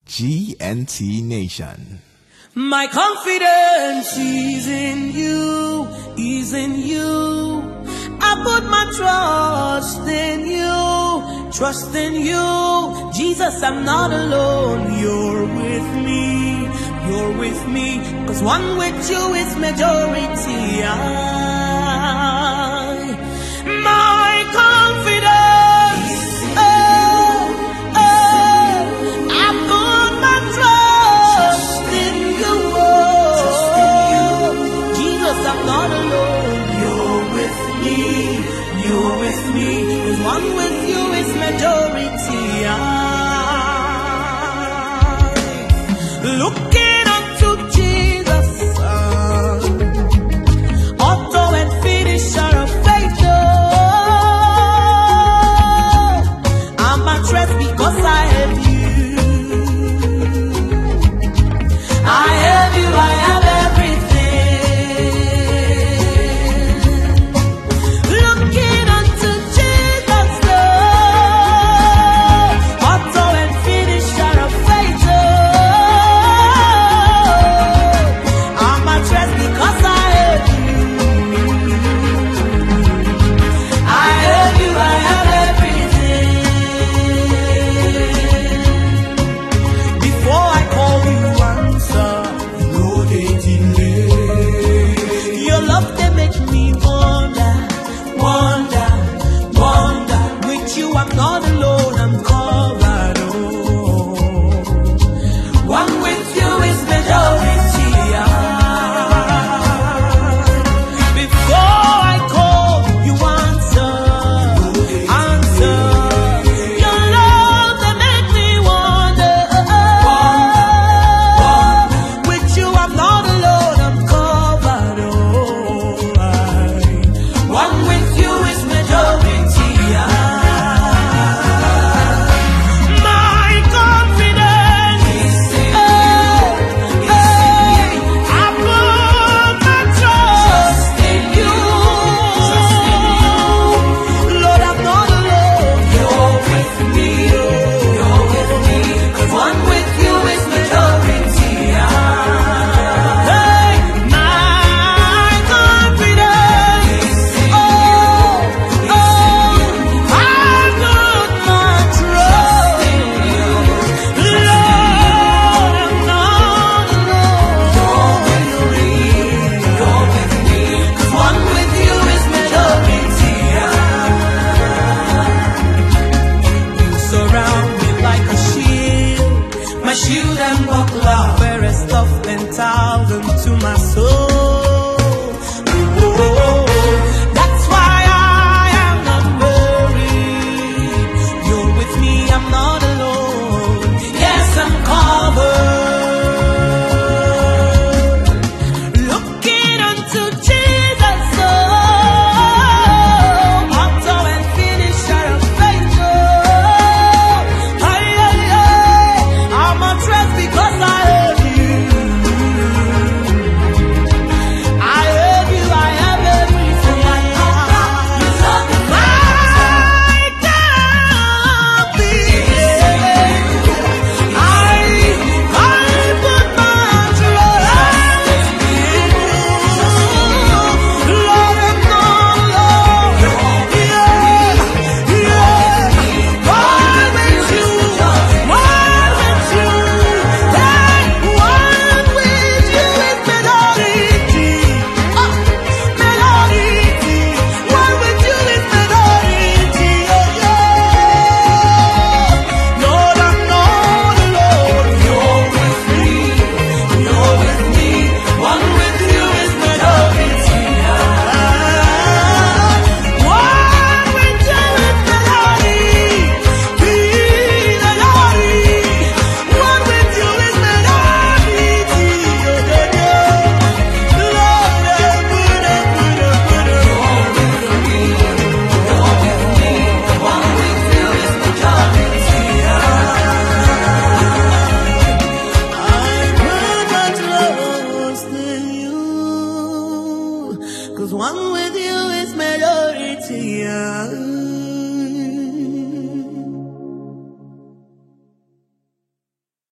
GNT Nation. My confidence is in you, is in you. I put my trust in you. Jesus, I'm not alone. You're with me, 'cause one with you is majority. My confidence, I put my trust in you. Jesus, I'm not alone. You're with me, 'cause one with you is majority. Looking unto Jesus, author and finisher of faith. I'm at rest because I have you. I have you, I have everything. Looking unto Jesus, author and finisher of faith. I'm at rest because I have you. I have you, I have everything. Before I call you, answer. No dating late. Your love, they make me wonder. With you, I'm not alone, I'm covered. One with you is majority. Before I call, you answer. Your love, they make me wonder. With you, I'm not alone, I'm covered. One with you is majority. My confidence, I put my trust in you. Lord, I'm not alone. You're with me, 'cause one with you is majority. Hey, my confidence, I put my trust in you. Lord, I'm not alone. You're with me, 'cause one with you is majority. You surround me like a shield, my shield and buckler, fairest of 10,000 to my soul.